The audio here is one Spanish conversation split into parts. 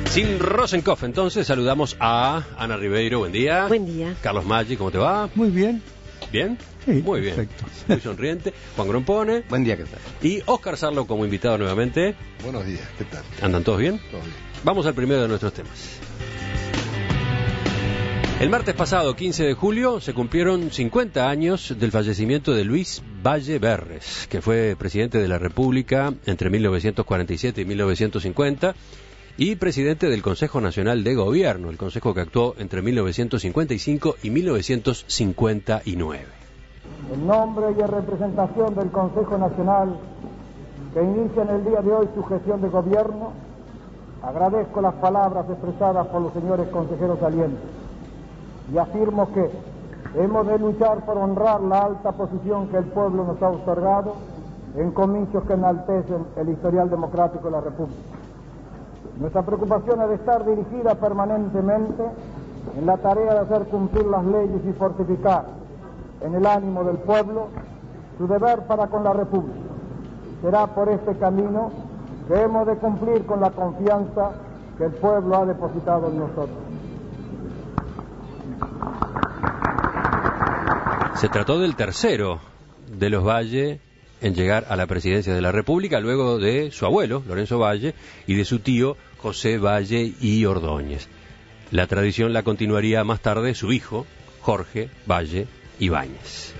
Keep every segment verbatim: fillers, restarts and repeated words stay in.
Sin Rosenkopf, entonces saludamos a Ana Ribeiro, buen día. Buen día. Carlos Maggi, ¿cómo te va? Muy bien. ¿Bien? Sí, muy bien. Perfecto. Muy sonriente. Juan Grompone. Buen día, ¿qué tal? Y Óscar Sarlo como invitado nuevamente. Buenos días, ¿qué tal? ¿Andan todos bien? Todo bien. Vamos al primero de nuestros temas. El martes pasado, quince de julio, se cumplieron cincuenta años del fallecimiento de Luis Valle Berres, que fue presidente de la República entre mil novecientos cuarenta y siete y mil novecientos cincuenta y presidente del Consejo Nacional de Gobierno, el consejo que actuó entre mil novecientos cincuenta y cinco y mil novecientos cincuenta y nueve. En nombre y en representación del Consejo Nacional, que inicia en el día de hoy su gestión de gobierno, agradezco las palabras expresadas por los señores consejeros salientes y afirmo que hemos de luchar por honrar la alta posición que el pueblo nos ha otorgado en comicios que enaltecen el historial democrático de la República. Nuestra preocupación ha de estar dirigida permanentemente en la tarea de hacer cumplir las leyes y fortificar en el ánimo del pueblo su deber para con la República. Será por este camino que hemos de cumplir con la confianza que el pueblo ha depositado en nosotros. Se trató del tercero de los Valle en llegar a la presidencia de la República, luego de su abuelo, Lorenzo Valle, y de su tío, José Valle y Ordóñez. La tradición la continuaría más tarde su hijo, Jorge Valle Ibáñez.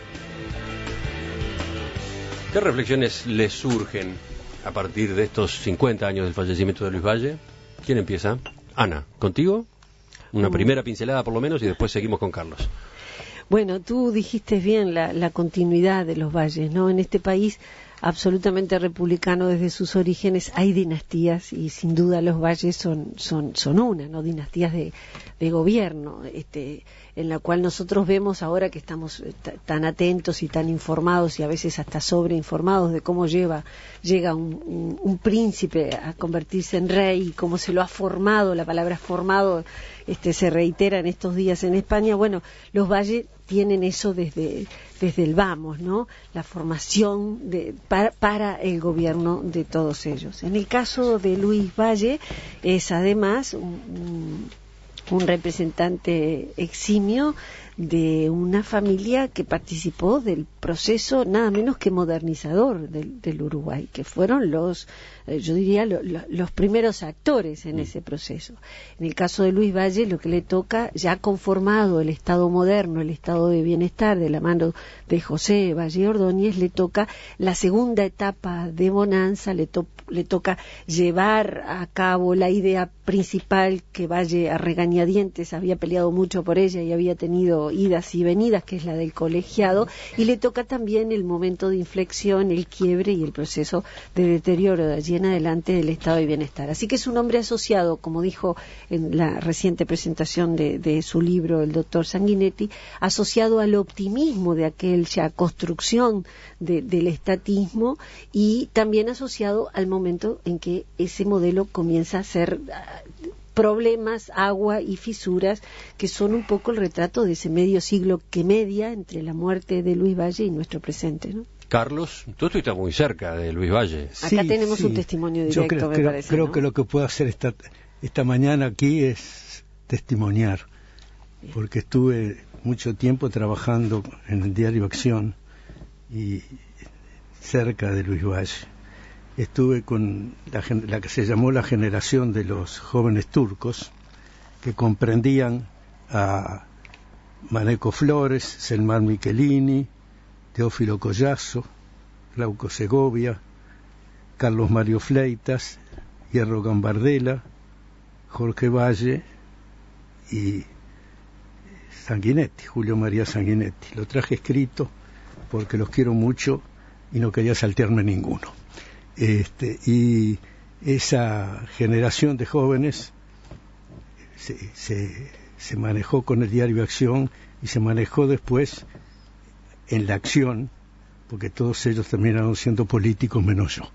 ¿Qué reflexiones les surgen a partir de estos cincuenta años del fallecimiento de Luis Valle? ¿Quién empieza? Ana, ¿contigo? Una primera pincelada por lo menos y después seguimos con Carlos. Bueno, tú dijiste bien la, la continuidad de los valles, ¿no? En este país absolutamente republicano desde sus orígenes hay dinastías y sin duda los valles son son son una, ¿no? Dinastías de, de gobierno, este, en la cual nosotros vemos ahora que estamos tan atentos y tan informados y a veces hasta sobreinformados de cómo lleva llega un, un, un príncipe a convertirse en rey y cómo se lo ha formado, la palabra formado este se reitera en estos días en España. Bueno, los valles tienen eso desde desde el vamos, ¿no? La formación de, para, para el gobierno de todos ellos. En el caso de Luis Valle es además un, un representante eximio de una familia que participó del proceso nada menos que modernizador del, del Uruguay, que fueron los, eh, yo diría, lo, lo, los primeros actores en ese proceso. En el caso de Luis Valle, lo que le toca, ya conformado el Estado moderno, el Estado de bienestar, de la mano de José Valle Ordóñez, le toca la segunda etapa de bonanza, le, to le toca llevar a cabo la idea principal que Valle a regañadientes había peleado mucho por ella y había tenido idas y venidas, que es la del colegiado, y le toca también el momento de inflexión, el quiebre y el proceso de deterioro de allí en adelante del estado de bienestar. Así que es un hombre asociado, como dijo en la reciente presentación de, de su libro el doctor Sanguinetti, asociado al optimismo de aquella construcción de, del estatismo y también asociado al momento en que ese modelo comienza a ser problemas, agua y fisuras, que son un poco el retrato de ese medio siglo que media entre la muerte de Luis Valle y nuestro presente, ¿no? Carlos, tú estuviste muy cerca de Luis Valle. Acá sí, tenemos sí. un testimonio directo, Yo creo, me creo, parece, creo ¿no? que lo que puedo hacer esta, esta mañana aquí es testimoniar, porque estuve mucho tiempo trabajando en el diario Acción y cerca de Luis Valle. Estuve con la, la que se llamó la generación de los jóvenes turcos, que comprendían a Maneco Flores, Selmán Michelini, Teófilo Collazo, Glauco Segovia, Carlos Mario Fleitas, Hierro Gambardella, Jorge Valle y Sanguinetti, Julio María Sanguinetti. Lo traje escrito porque los quiero mucho y no quería saltearme ninguno. Este, y esa generación de jóvenes se, se, se manejó con el diario Acción y se manejó después en la Acción, porque todos ellos terminaron siendo políticos menos yo.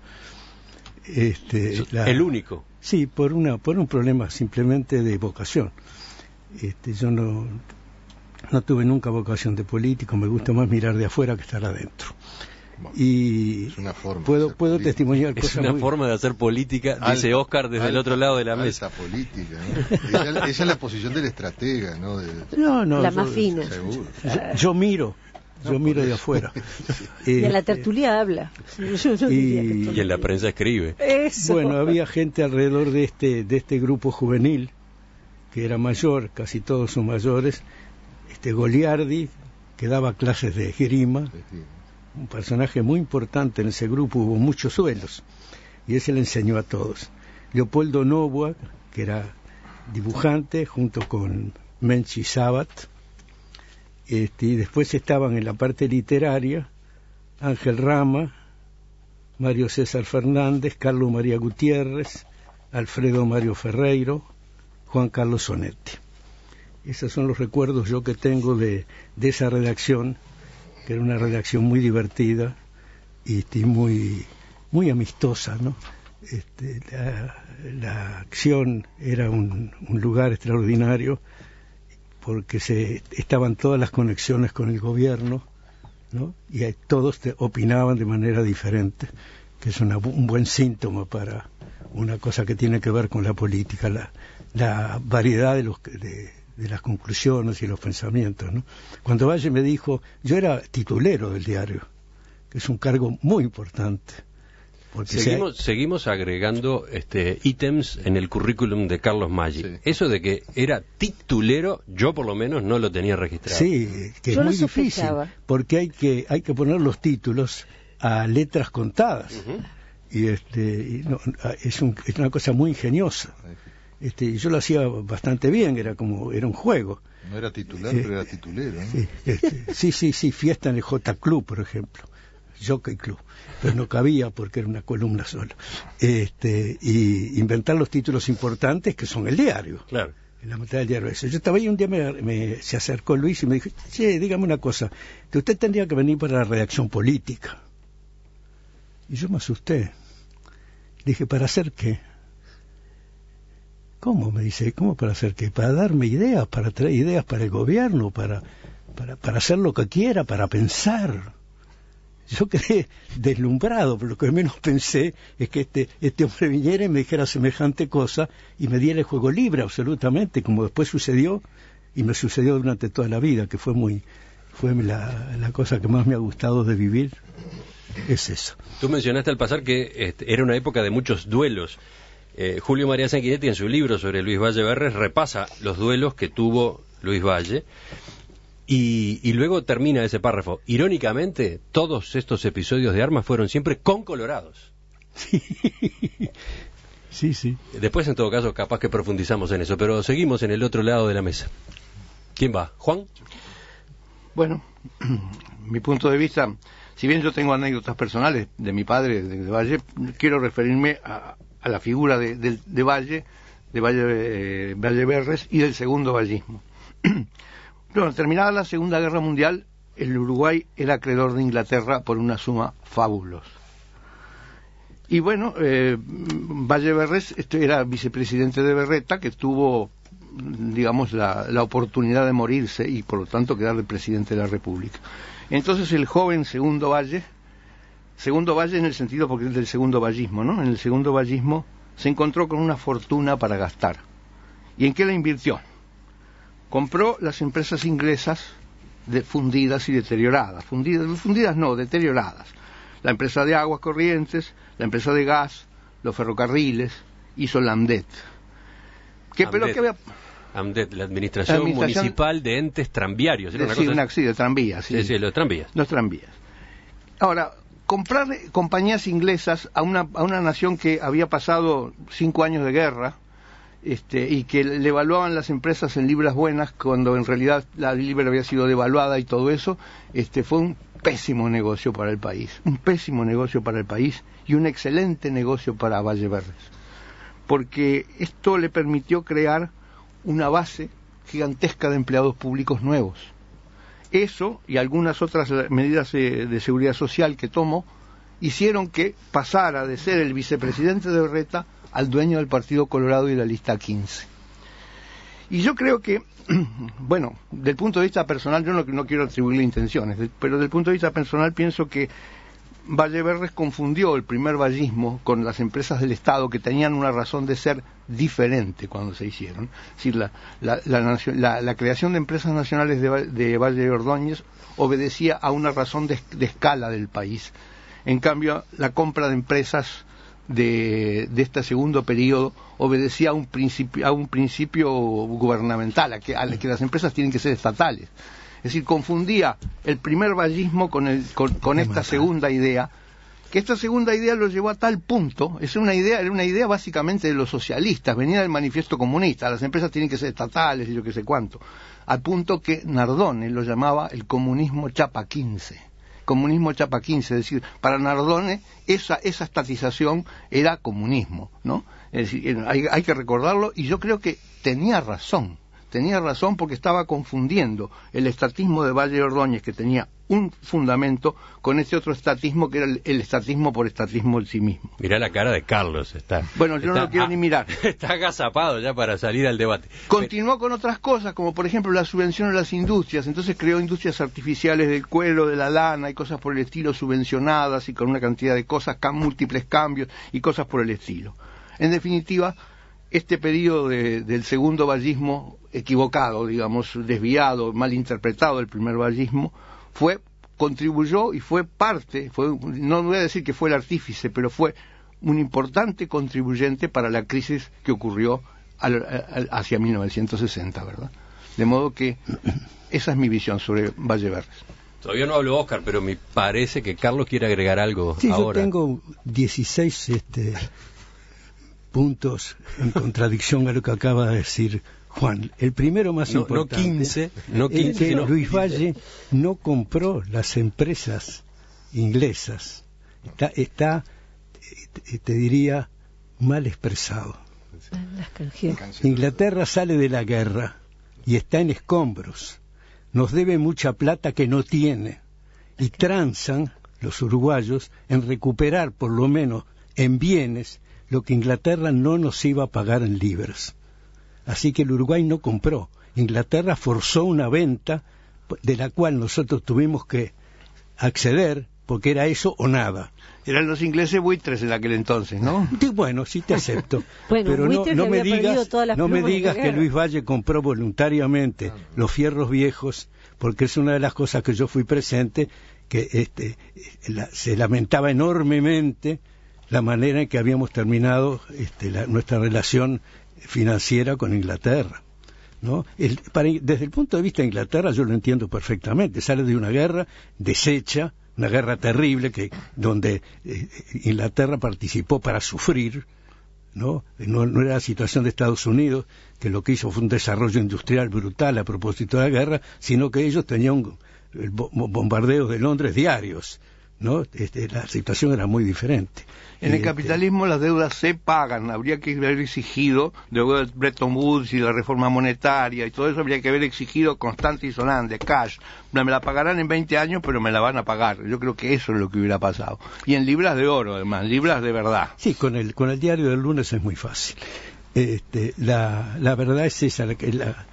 Este, la, ¿El único? Sí, por una por un problema simplemente de vocación. Este, yo no, no tuve nunca vocación de político, me gusta más mirar de afuera que estar adentro. Bueno, y es una forma puedo puedo testimoniar es cosas una muy... forma de hacer política, Alta, dice Oscar desde alta, el otro lado de la mesa. Alta política, ¿no? esa, esa es la posición del estratega, ¿no? De, no, no, la yo, más fina. Seguro. Yo, yo miro, yo no, miro de eso. afuera. Y en la Eh, tertulia habla. Yo no y- diría que todo- Y en la prensa escribe. Eso. Bueno, había gente alrededor de este de este grupo juvenil que era mayor, casi todos son mayores. Este Goliardi, que daba clases de esgrima, un personaje muy importante en ese grupo, hubo muchos duelos y ese le enseñó a todos. Leopoldo Novoa, que era dibujante, junto con Menchi Sabat, este, y después estaban en la parte literaria Ángel Rama, Mario César Fernández, Carlos María Gutiérrez, Alfredo Mario Ferreiro, Juan Carlos Sonetti. Esos son los recuerdos yo que tengo de, de esa redacción, que era una redacción muy divertida y, y muy muy amistosa, ¿no? Este, la, la acción era un, un lugar extraordinario porque se estaban todas las conexiones con el gobierno, ¿no? Y ahí todos te opinaban de manera diferente, que es una, un buen síntoma para una cosa que tiene que ver con la política, la, la variedad de los de, de las conclusiones y los pensamientos, ¿no? Cuando Valle me dijo, yo era titulero del diario, que es un cargo muy importante. Porque Seguimos, seguimos agregando este ítems en el currículum de Carlos Maggi. Sí. Eso de que era titulero, yo por lo menos no lo tenía registrado. Sí, que Yo es lo muy difícil, sospechaba. porque hay que hay que poner los títulos a letras contadas. Ujú. Y este y no, es, un, es una cosa muy ingeniosa. Este, y yo lo hacía bastante bien, era como era un juego. No era titular, Eh, pero era titulero, ¿no? Sí, este, sí, sí, sí, fiesta en el J Club, por ejemplo, Jockey Club, pero no cabía porque era una columna sola. Este, y inventar los títulos importantes que son el diario. Claro. En la mitad del diario ese. Yo estaba ahí un día, me, me- se acercó Luis y me dijo, che, dígame una cosa, que usted tendría que venir para la redacción política. Y yo me asusté. Dije, ¿para hacer qué? ¿Cómo? Me dice, ¿cómo para hacer qué? Para darme ideas, para traer ideas para el gobierno, para, para, para hacer lo que quiera, para pensar. Yo quedé deslumbrado, pero lo que menos pensé es que este, este hombre viniera y me dijera semejante cosa y me diera el juego libre absolutamente, como después sucedió y me sucedió durante toda la vida, que fue muy fue la, la cosa que más me ha gustado de vivir, es eso. Tú mencionaste al pasar que este, era una época de muchos duelos. Eh, Julio María Sanguinetti en su libro sobre Luis Valle Berres repasa los duelos que tuvo Luis Valle y, y luego termina ese párrafo. Irónicamente, todos estos episodios de armas fueron siempre con colorados. Sí, sí, sí. Después, en todo caso, capaz que profundizamos en eso, pero seguimos en el otro lado de la mesa. ¿Quién va? ¿Juan? Bueno, mi punto de vista, si bien yo tengo anécdotas personales de mi padre, de, de Valle, quiero referirme a, a la figura de, de, de Valle, de Valle, eh, Valle Berres y del segundo vallismo. Bueno, terminada la Segunda Guerra Mundial, el Uruguay era acreedor de Inglaterra por una suma fabulosa. Y bueno, eh, Valle Berres este, era vicepresidente de Berreta, que tuvo, digamos, la, la oportunidad de morirse y por lo tanto quedar de presidente de la República. Entonces el joven Segundo Valle, Segundo Valle en el sentido porque es del segundo vallismo, ¿no? En el segundo vallismo se encontró con una fortuna para gastar. ¿Y en qué la invirtió? Compró las empresas inglesas de fundidas y deterioradas. Fundidas, fundidas no, deterioradas. La empresa de aguas corrientes, la empresa de gas, los ferrocarriles, hizo la AMDET. ¿Qué, pero qué había... AMDET, la administración, La administración municipal de entes tranviarios. Era de, una sí, cosa una, sí, de tranvías. Sí, sí, sí, los tranvías. Los tranvías. Ahora, comprar compañías inglesas a una, a una nación que había pasado cinco años de guerra este, y que le evaluaban las empresas en libras buenas cuando en realidad la libra había sido devaluada y todo eso, este, fue un pésimo negocio para el país. Un pésimo negocio para el país y un excelente negocio para Valle Berres. Porque esto le permitió crear una base gigantesca de empleados públicos nuevos. Eso y algunas otras medidas de, de seguridad social que tomó hicieron que pasara de ser el vicepresidente de Berreta al dueño del Partido Colorado y de la lista quince. Y yo creo que, bueno, del punto de vista personal, yo no, no quiero atribuirle intenciones, pero del punto de vista personal pienso que Valle Berres confundió el primer vallismo con las empresas del Estado que tenían una razón de ser diferente cuando se hicieron. Es decir, la, la, la, la, la creación de empresas nacionales de, de Valle de Ordóñez obedecía a una razón de, de escala del país. En cambio, la compra de empresas de, de este segundo periodo obedecía a un principio, a un principio gubernamental, a que, a que las empresas tienen que ser estatales. Es decir, confundía el primer vallismo con, el, con, con esta segunda idea, que esta segunda idea lo llevó a tal punto, es una idea, era una idea básicamente de los socialistas, venía del manifiesto comunista, las empresas tienen que ser estatales y yo qué sé cuánto, al punto que Nardone lo llamaba el comunismo chapa quince. Comunismo chapa quince, es decir, para Nardone esa, esa estatización era comunismo, ¿no? Es decir, hay, hay que recordarlo, y yo creo que tenía razón. Tenía razón porque estaba confundiendo el estatismo de Valle de Ordóñez, que tenía un fundamento, con ese otro estatismo que era el, el estatismo por estatismo en sí mismo. Mirá la cara de Carlos, está. Bueno, yo está, no lo quiero ah, ni mirar. Está agazapado ya para salir al debate. Continuó con otras cosas, como por ejemplo la subvención a las industrias. Entonces creó industrias artificiales del cuero, de la lana y cosas por el estilo, subvencionadas y con una cantidad de cosas, múltiples cambios y cosas por el estilo. En definitiva, este periodo de, del segundo vallismo equivocado, digamos, desviado, mal interpretado del primer vallismo, fue, contribuyó y fue parte, fue, no voy a decir que fue el artífice, pero fue un importante contribuyente para la crisis que ocurrió al, al, hacia mil novecientos sesenta, ¿verdad? De modo que esa es mi visión sobre Valle Berres. Todavía no hablo, Oscar, pero me parece que Carlos quiere agregar algo sí, ahora. Yo tengo dieciséis este, puntos en contradicción a lo que acaba de decir Juan. El primero más no, importante no quince, no quince, es que sino... Luis Valle no compró las empresas inglesas. Está, está te diría, mal expresado. Inglaterra sale de la guerra y está en escombros. Nos debe mucha plata que no tiene. Y transan los uruguayos en recuperar, por lo menos en bienes, lo que Inglaterra no nos iba a pagar en libras. Así que el Uruguay no compró. Inglaterra forzó una venta de la cual nosotros tuvimos que acceder, porque era eso o nada. Eran los ingleses buitres en aquel entonces, ¿no? Sí, bueno, sí te acepto. Bueno, pero no, no me digas, no me digas que Luis Valle compró voluntariamente los fierros viejos, porque es una de las cosas que yo fui presente, que este, la, se lamentaba enormemente la manera en que habíamos terminado este, la, nuestra relación financiera con Inglaterra, ¿no? El, para, desde el punto de vista de Inglaterra yo lo entiendo perfectamente. Sale de una guerra deshecha, una guerra terrible que donde eh, Inglaterra participó para sufrir, ¿no? No, no era la situación de Estados Unidos, que lo que hizo fue un desarrollo industrial brutal a propósito de la guerra, sino que ellos tenían el bombardeos de Londres diarios, ¿no? Este, la situación era muy diferente. En el este, capitalismo las deudas se pagan, habría que haber exigido, luego de Bretton Woods y la reforma monetaria y todo eso, habría que haber exigido constante y sonante, cash, me la pagarán en veinte años, pero me la van a pagar. Yo creo que eso es lo que hubiera pasado. Y en libras de oro, además, libras de verdad. Sí, con el con el diario del lunes es muy fácil. Este, la, la verdad es esa, la, la,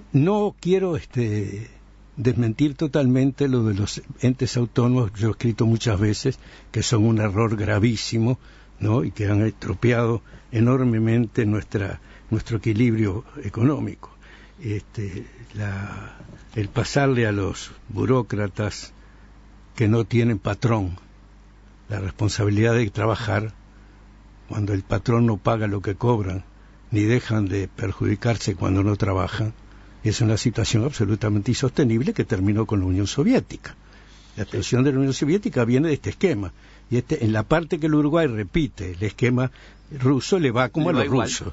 no quiero este desmentir totalmente lo de los entes autónomos. Yo he escrito muchas veces que son un error gravísimo, ¿no? Y que han estropeado enormemente nuestra nuestro equilibrio económico. Este, la, el pasarle a los burócratas que no tienen patrón la responsabilidad de trabajar, cuando el patrón no paga lo que cobran, ni dejan de perjudicarse cuando no trabajan, es una situación absolutamente insostenible que terminó con la Unión Soviética. La explosión de la Unión Soviética viene de este esquema. Y este, en la parte que el Uruguay repite el esquema ruso, le va como le a los rusos.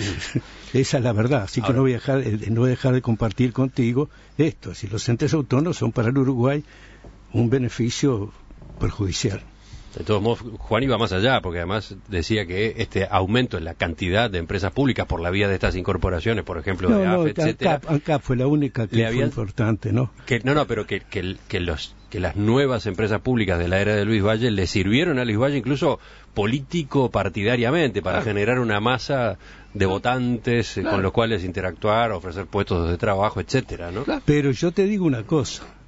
Esa es la verdad. Así que no voy, a dejar, no voy a dejar de compartir contigo esto. Si los entes autónomos son para el Uruguay un beneficio perjudicial. De todos modos, Juan iba más allá, porque además decía que este aumento en la cantidad de empresas públicas por la vía de estas incorporaciones, por ejemplo, no, de A F E, no, etcétera. Acá, acá fue la única que había... fue importante, ¿no? Que, no, no, pero que, que, que, los, que las nuevas empresas públicas de la era de Luis Valle le sirvieron a Luis Valle incluso político-partidariamente para claro. generar una masa de votantes claro. con los cuales interactuar, ofrecer puestos de trabajo, etcétera, ¿no? Pero yo te digo una cosa.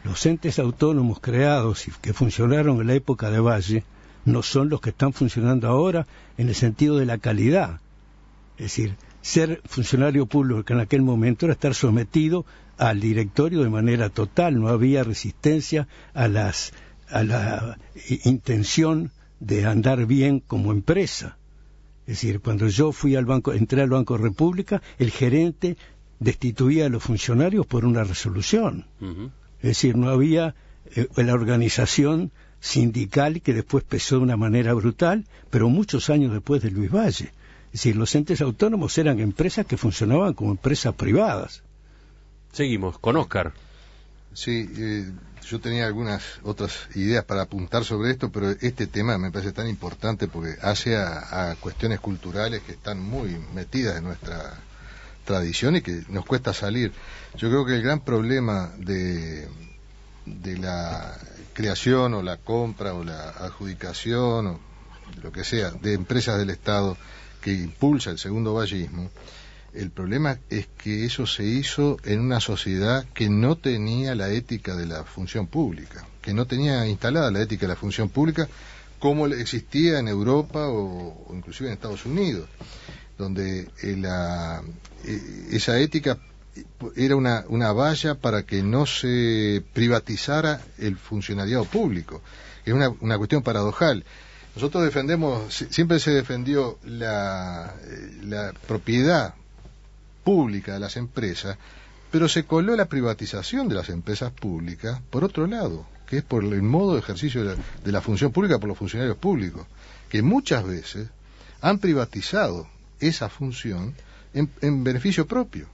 los entes autónomos creados y que funcionaron en la época de Valle no son los que están funcionando ahora en el sentido de la calidad. Es decir, ser funcionario público en aquel momento era estar sometido al directorio de manera total, no había resistencia a las a la intención de andar bien como empresa. Es decir, cuando yo fui al banco, entré al Banco República, el gerente destituía a los funcionarios por una resolución. Uh-huh. Es decir, no había eh, la organización sindical que después pesó de una manera brutal, pero muchos años después de Luis Valle. Es decir, los entes autónomos eran empresas que funcionaban como empresas privadas. Seguimos con Óscar. Sí, eh, yo tenía algunas otras ideas para apuntar sobre esto, pero este tema me parece tan importante porque hace a, a cuestiones culturales que están muy metidas en nuestra tradición y que nos cuesta salir. Yo creo que el gran problema de, de la creación o la compra o la adjudicación o lo que sea de empresas del Estado que impulsa el segundo vallismo, el problema es que eso se hizo en una sociedad que no tenía la ética de la función pública, que no tenía instalada la ética de la función pública como existía en Europa o, o inclusive en Estados Unidos, donde la, esa ética era una, una valla para que no se privatizara el funcionariado público. Es una, una cuestión paradojal. Nosotros defendemos, siempre se defendió la, la propiedad pública de las empresas, pero se coló la privatización de las empresas públicas por otro lado, que es por el modo de ejercicio de la, de la función pública por los funcionarios públicos, que muchas veces han privatizado esa función en, en beneficio propio.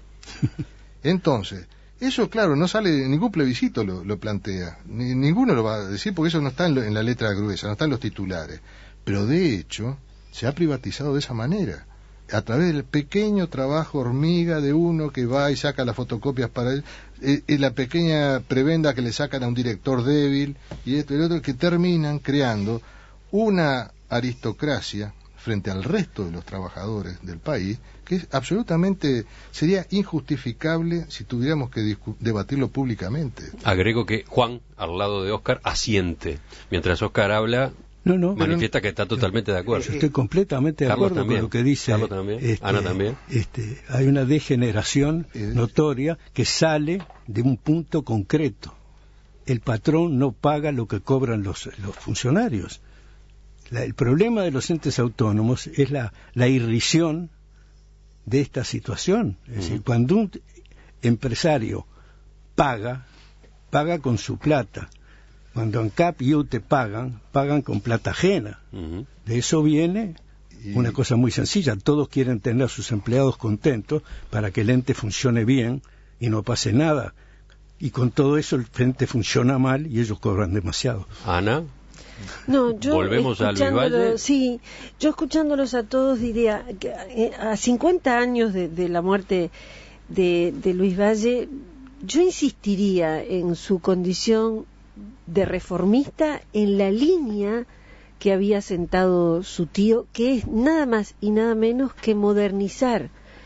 Entonces, eso claro, no sale, ningún plebiscito lo, lo plantea, ni, ninguno lo va a decir porque eso no está en, lo, en la letra gruesa, no está en los titulares, pero de hecho se ha privatizado de esa manera, a través del pequeño trabajo hormiga de uno que va y saca las fotocopias para él, eh, eh, la pequeña prebenda que le sacan a un director débil y esto y lo otro, que terminan creando una aristocracia frente al resto de los trabajadores del país que es absolutamente, sería injustificable si tuviéramos que discu- debatirlo públicamente. Agrego que Juan, al lado de Óscar, asiente. Mientras Óscar habla, no, no, manifiesta no, que está totalmente de acuerdo. Yo estoy completamente de Carlos acuerdo también. con lo que dice. Carlos también. Este, Ana también. Este, hay una degeneración notoria que sale de un punto concreto. El patrón no paga lo que cobran los, los funcionarios. La, el problema de los entes autónomos es la, la irrisión de esta situación. Es uh-huh. decir, cuando un empresario paga, paga con su plata. Cuando ANCAP y U T E pagan, pagan con plata ajena. Uh-huh. De eso viene y... una cosa muy sencilla. Todos quieren tener a sus empleados contentos para que el ente funcione bien y no pase nada. Y con todo eso el ente funciona mal y ellos cobran demasiado. Ana. No, yo Volvemos a Luis Valle. Sí, yo escuchándolos a todos diría que a cincuenta años de, de la muerte de, de Luis Valle, yo insistiría en su condición de reformista en la línea que había sentado su tío, que es nada más y nada menos que modernizar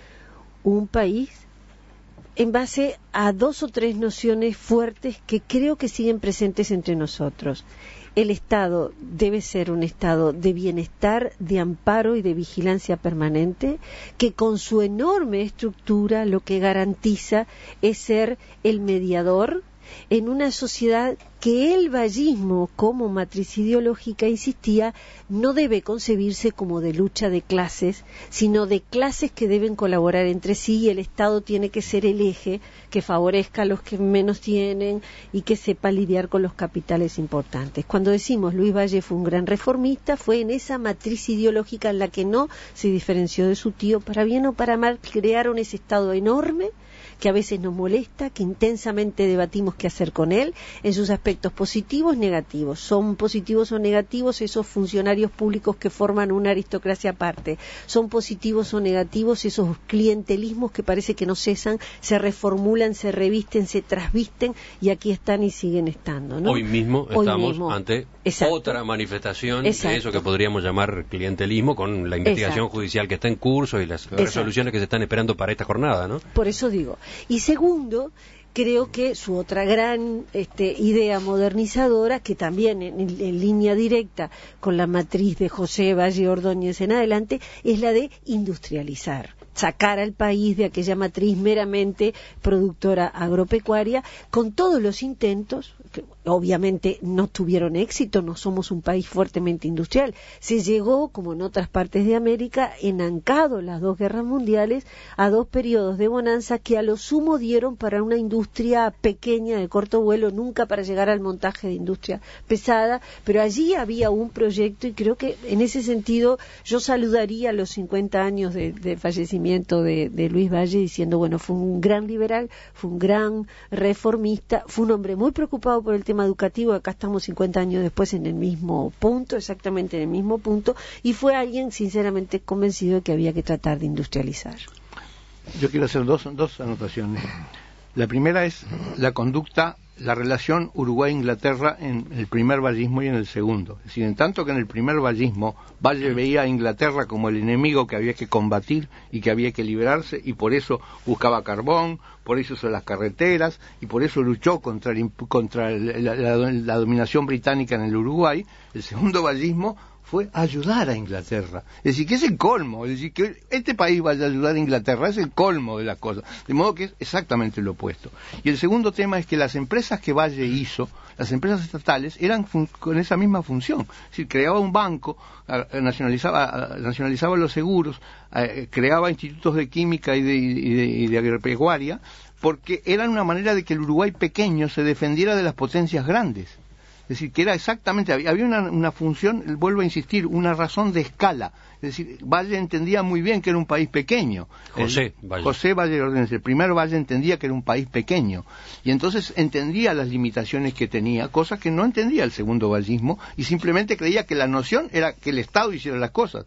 un país en base a dos o tres nociones fuertes que creo que siguen presentes entre nosotros. El Estado debe ser un Estado de bienestar, de amparo y de vigilancia permanente, que con su enorme estructura lo que garantiza es ser el mediador en una sociedad que el vallismo, como matriz ideológica, insistía, no debe concebirse como de lucha de clases, sino de clases que deben colaborar entre sí, y el Estado tiene que ser el eje que favorezca a los que menos tienen y que sepa lidiar con los capitales importantes. Cuando decimos Luis Valle fue un gran reformista, fue en esa matriz ideológica en la que no se diferenció de su tío. Para bien o para mal, crearon ese Estado enorme que a veces nos molesta, que intensamente debatimos qué hacer con él, en sus aspectos positivos, negativos. Son positivos o negativos esos funcionarios públicos que forman una aristocracia aparte. Son positivos o negativos esos clientelismos que parece que no cesan, se reformulan, se revisten, se trasvisten y aquí están y siguen estando, ¿no? Hoy mismo Hoy estamos mismo. ante Exacto. otra manifestación Exacto. de eso que podríamos llamar clientelismo, con la investigación Exacto. judicial que está en curso y las Exacto. resoluciones que se están esperando para esta jornada, ¿no? Por eso digo. Y segundo, creo que su otra gran este, idea modernizadora, que también en, en línea directa con la matriz de José Valle Ordóñez en adelante, es la de industrializar, sacar al país de aquella matriz meramente productora agropecuaria, con todos los intentos, que obviamente no tuvieron éxito, no somos un país fuertemente industrial. Se llegó, como en otras partes de América, enancado las dos guerras mundiales, a dos periodos de bonanza que a lo sumo dieron para una industria pequeña de corto vuelo, nunca para llegar al montaje de industria pesada, pero allí había un proyecto, y creo que en ese sentido yo saludaría los cincuenta años de, de fallecimiento de, de Luis Valle, diciendo, bueno, fue un gran liberal, fue un gran reformista, fue un hombre muy preocupado por el tema educativo. Acá estamos cincuenta años después en el mismo punto, exactamente en el mismo punto, y fue alguien sinceramente convencido de que había que tratar de industrializar. Yo quiero hacer dos, dos anotaciones. La primera es la conducta, la relación Uruguay-Inglaterra en el primer vallismo y en el segundo. Es decir, en tanto que en el primer vallismo Valle veía a Inglaterra como el enemigo que había que combatir y que había que liberarse, y por eso buscaba carbón, por eso hizo las carreteras, y por eso luchó contra, el, contra la, la, la dominación británica en el Uruguay. El segundo vallismo fue ayudar a Inglaterra. Es decir, que es el colmo. Es decir, que este país vaya a ayudar a Inglaterra es el colmo de las cosas. De modo que es exactamente lo opuesto. Y el segundo tema es que las empresas que Valle hizo, las empresas estatales, eran con esa misma función. Es decir, creaba un banco, nacionalizaba, nacionalizaba los seguros, creaba institutos de química y de, y de, y de agropecuaria, porque eran una manera de que el Uruguay pequeño se defendiera de las potencias grandes. Es decir, que era exactamente, había una, una función, vuelvo a insistir, una razón de escala. Es decir, Valle entendía muy bien que era un país pequeño. José el, Valle. José Valle Ordóñez, el primer Valle entendía que era un país pequeño. Y entonces entendía las limitaciones que tenía, cosas que no entendía el segundo vallismo, y simplemente creía que la noción era que el Estado hiciera las cosas.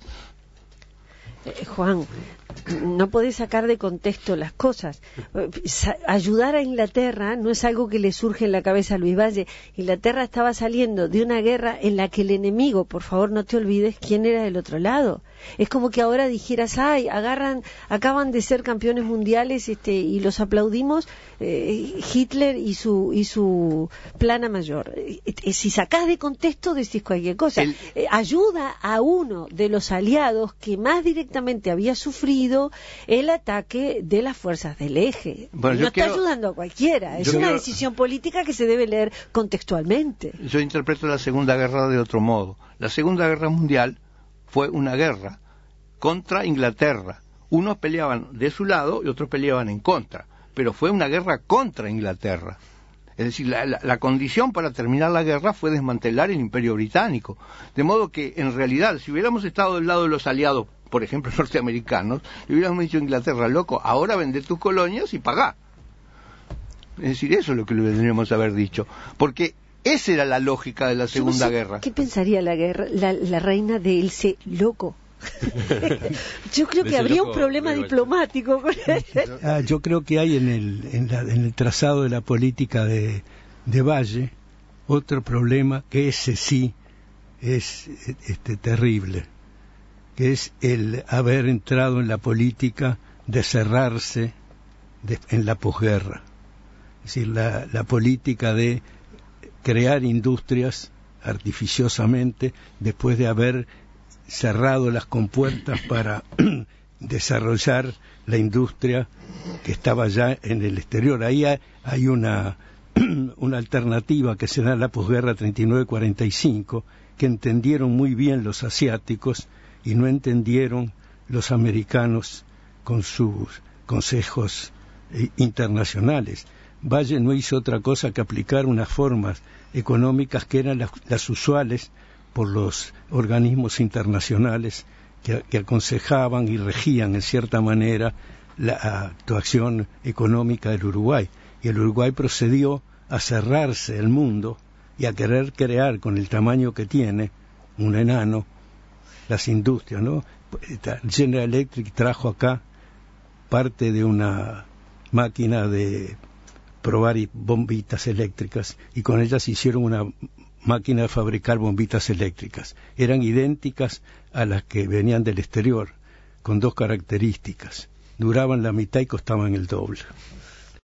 Eh, Juan, no podés sacar de contexto las cosas. Ayudar a Inglaterra no es algo que le surge en la cabeza a Luis Valle. Inglaterra estaba saliendo de una guerra en la que el enemigo, por favor no te olvides quién era del otro lado. Es como que ahora dijeras, ay, agarran, acaban de ser campeones mundiales este, y los aplaudimos, eh, Hitler y su y su plana mayor. Eh, eh, si sacás de contexto decís cualquier cosa. El... Eh, ayuda a uno de los aliados que más directamente había sufrido el ataque de las fuerzas del eje. Bueno, no está quiero... ayudando a cualquiera, es yo una quiero... decisión política que se debe leer contextualmente. Yo interpreto la Segunda Guerra de otro modo. La Segunda Guerra Mundial fue una guerra contra Inglaterra. Unos peleaban de su lado y otros peleaban en contra, pero fue una guerra contra Inglaterra. Es decir, la, la, la condición para terminar la guerra fue desmantelar el Imperio Británico. De modo que, en realidad, si hubiéramos estado del lado de los aliados, por ejemplo, norteamericanos, le hubiéramos dicho a Inglaterra, loco, ahora vende tus colonias y pagá. Es decir, eso es lo que le deberíamos haber dicho. Porque esa era la lógica de la Segunda no sé, Guerra. ¿Qué pensaría la, guerra, la, la reina de Ilse? Loco. Yo creo que Ese habría loco, un problema diplomático con él. Ah, yo creo que hay en el, en, la, en el trazado de la política de, de Valle otro problema que ese sí es este, terrible, que es el haber entrado en la política de cerrarse de, en la posguerra. Es decir, la, la política de crear industrias artificiosamente después de haber cerrado las compuertas para desarrollar la industria que estaba ya en el exterior. Ahí hay, hay una, una alternativa que se da en la posguerra treinta y nueve cuarenta y cinco, que entendieron muy bien los asiáticos y no entendieron los americanos con sus consejos eh, internacionales. Valle no hizo otra cosa que aplicar unas formas económicas que eran las, las usuales por los organismos internacionales que, que aconsejaban y regían en cierta manera la actuación económica del Uruguay. Y el Uruguay procedió a cerrarse el mundo y a querer crear con el tamaño que tiene, un enano, las industrias, ¿no? General Electric trajo acá parte de una máquina de probar bombitas eléctricas y con ellas hicieron una máquina de fabricar bombitas eléctricas. Eran idénticas a las que venían del exterior, con dos características: duraban la mitad y costaban el doble.